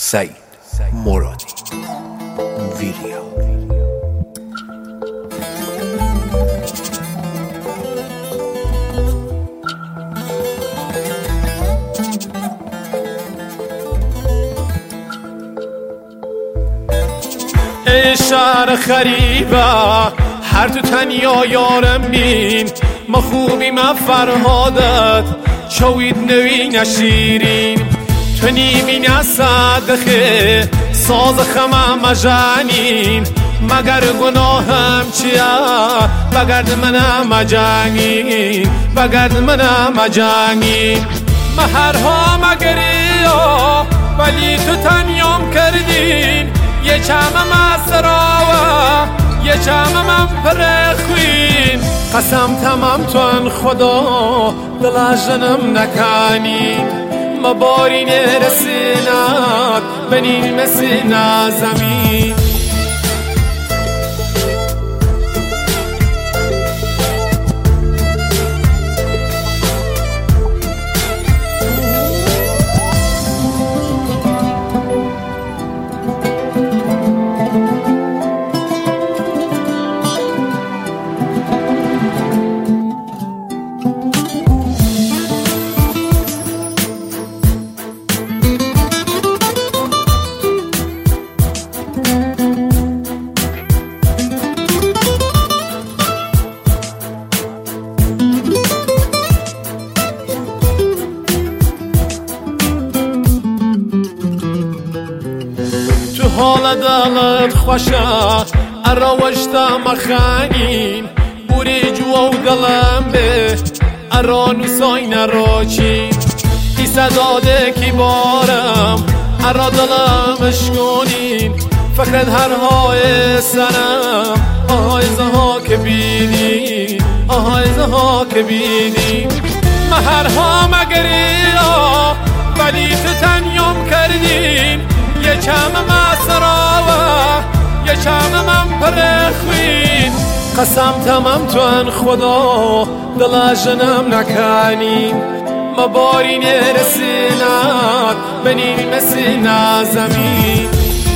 سعید مرادی ویدیو. ای شهر خریبه هر تو تنیا یارم بین، ما خوبی ما فرهادت چوید نوی نشیرین، تو نیمی نصدخه ساز خمه مجانین، مگر گناهم چیه بگرد منم مجانین، بگرد منم مجانین. مهرها مگریا ولی تو تنیام کردین، یه چمم اسراوه یه چمم پرخوین، قسم تمام تو ان خدا دل جنم نکنین، مبارین رسینات بنین مسینا زمین. حال دلت خوشه اراوشتا مخانین، بوری جوا و دلم به ارانو ساین راچین، ایسا داده کی بارم ارا دلم اشکونین، فکرت هر های سنم آهای زها که بینین، آهای زها که بینین. مهرها مگریا ولی تو تنیام کردین، یه چمم اسراوه یه چمم پرخوین، قسم تمام تو ان خدا دل جنم نکنین، مبارین رسینات بنین مسینا زمین.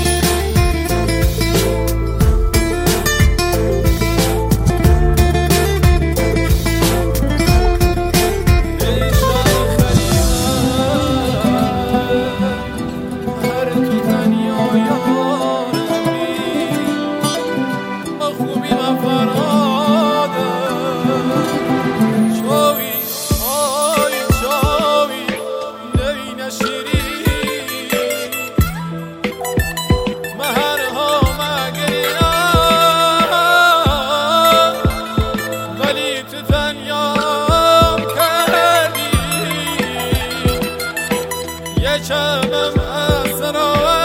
چمم اسراوه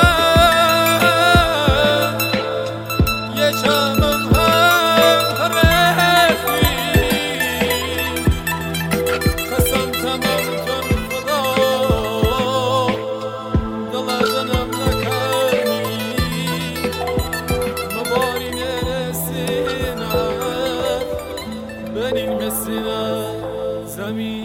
یه چمم پرخوین، قسم تمام کن خدا دل جنم نکنی، مبارین رسینات بنین مسینا زمین.